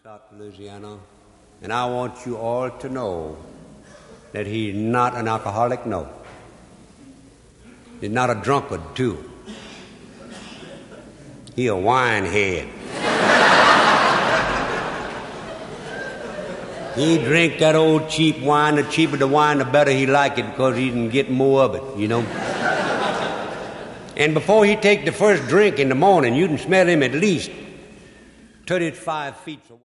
South Louisiana, and I want you all to know that he's not an alcoholic, no. He's not a drunkard, too. He a wine head. He drink that old cheap wine. The cheaper the wine, the better he like it, because he can get more of it, you know. And before he take the first drink in the morning, you can smell him at least 35 feet away.